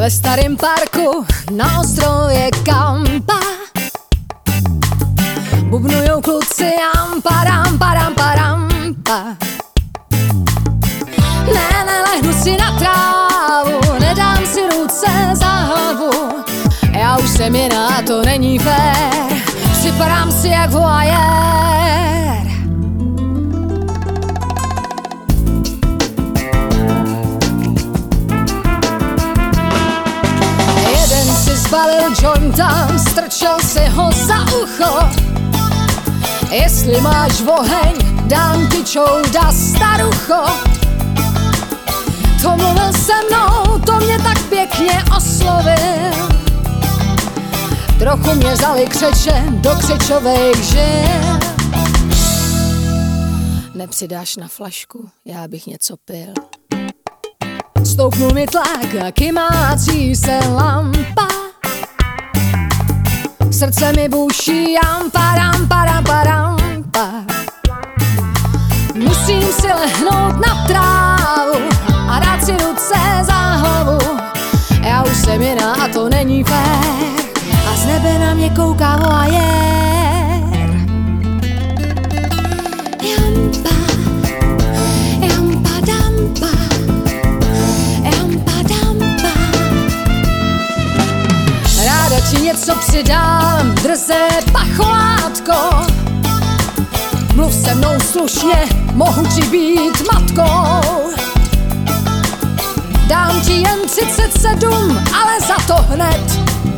Ve starém parku na ostrově Kampa bubnujou kluci ampa, rampa, rampa, rampa. Ne, nelehnu si na trávu, nedám si ruce za hlavu. Já už jsem jiná, to není fér, připadám si jak voyeur. Jeden si zbalil jointa, strčil si ho za ucho. Jestli máš oheň, dám ti čouda, starucho. To mluvil se mnou, to mě tak pěkně oslovil. Trochu mě vzali křeče do křečovejch žil. Nepřidáš na flašku, já bych něco pil. Stoupnul mi tlak a kymácí se lampa. Srdce mi buší jampa, rampa, rampa, rampa. Musím si lehnout na trávu a dát si ruce za hlavu. Já už jsem jiná a to není fér, a z nebe na mě kouká voyeur. Jampa, jampa, dampa, jampa, dampa. Ráda ti něco přidám, drze pacholátko. Mluv se mnou slušně, mohu ti být matkou. Dám ti jen 37, ale za to hned.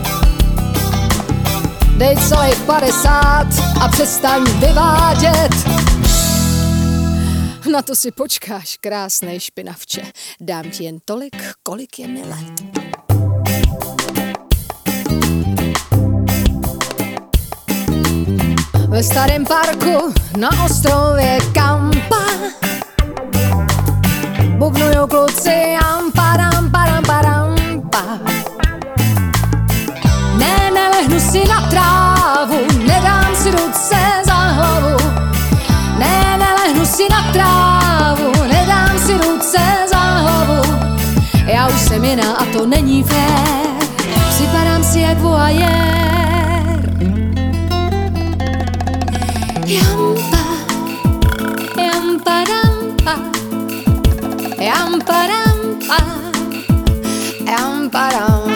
Dej celých 50 a přestaň vyvádět. Na to si počkáš, krásnej špinavče. Dám ti jen tolik, kolik je mi let. Ve starém parku na ostrově Kampa bubnujou kluci ampa, rampa, rampa, rampa. Ne, nelehnu si na trávu, nedám si ruce za hlavu. Ne, nelehnu si na trávu, nedám si ruce za hlavu. Já už jsem jiná a to není fér, připadám si jak voyeur. Jampa, jampa, rampa, jampa, rampa, jampa, ram.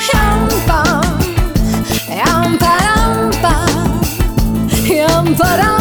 Jampa, jampa, rampa, jampa, ram.